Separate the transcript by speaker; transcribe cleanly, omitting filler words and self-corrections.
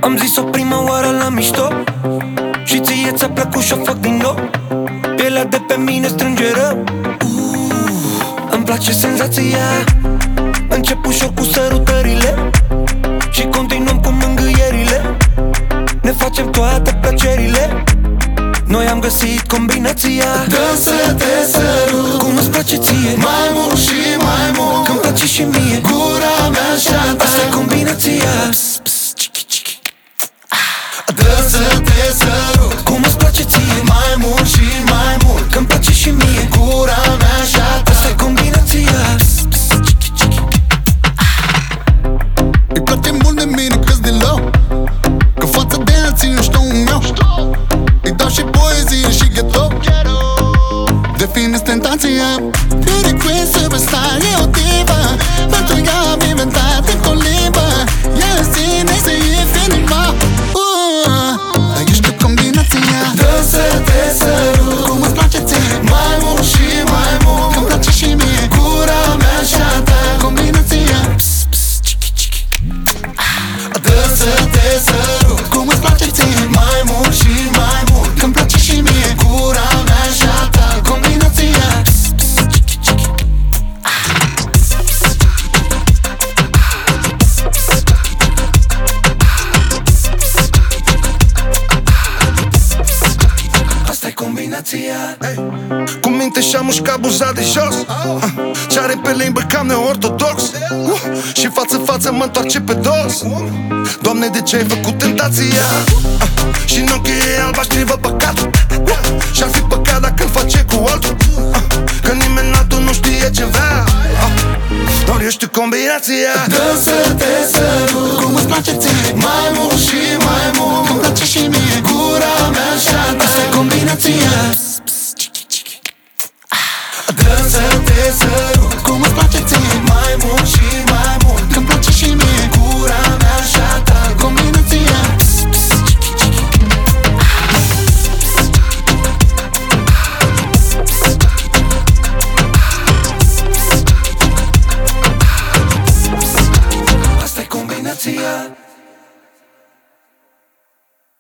Speaker 1: Am zis-o prima oară la mișto și ție ți-a plăcut și-o fac din nou. Pielea de pe mine strânge rău. Îmi place senzația. Încep ușor cu sărutările și continuăm cu mângâierile. Ne facem toate plăcerile. Noi am găsit combinația.
Speaker 2: Dă să te sărut,
Speaker 1: cum îți place ție,
Speaker 2: mai mult și mai mult,
Speaker 1: că-mi place și mie
Speaker 2: gura mea și-a ta.
Speaker 1: Asta-i combinația.
Speaker 2: Dă să te sărut,
Speaker 1: cum îți place ție,
Speaker 2: mai mult și mai mult,
Speaker 1: că-mi place și mie
Speaker 2: gura mea și-a ta.
Speaker 1: Asta-i combinația.
Speaker 2: Îi place mult de mine că-s din low, că față de alții nu știu un meu. Îi dau și poezie și ghetto, definiți tentația. Beauty queen, superstar, e o divă. Pentru ea am inventat încă o limbă. Ea în sine se infinima. Ești o combinația. Dă să te sărut, cum îți place ție, mai mult și mai mult, că-mi place și mie gura mea și-a ta. Combinația. Dă să te sărut, cum îți place ție, mai mult și mai mult, că-mi place și mie gura mea și-a ta. Combinația.
Speaker 1: Asta-i combinația.
Speaker 2: Cu minte și-a mușcat buza de jos, ce are pe limbă cam neortodox, și față mă întoarce pe dos. Doamne, de ce ai făcut tentația? Și în ochii ei albaștri văd păcat, și-ar fi păcat dacă-l face cu altul, că nimeni altul nu știe ce vrea. Doar ești o combinația. Dă să te sărut, cum îți place ție, mai mult și mai mult, că-mi place și mie gura mea și-a ta.
Speaker 1: Asta-i combinația.
Speaker 2: Dă să te sărut, cum îți place ție, mai mult și mai mult,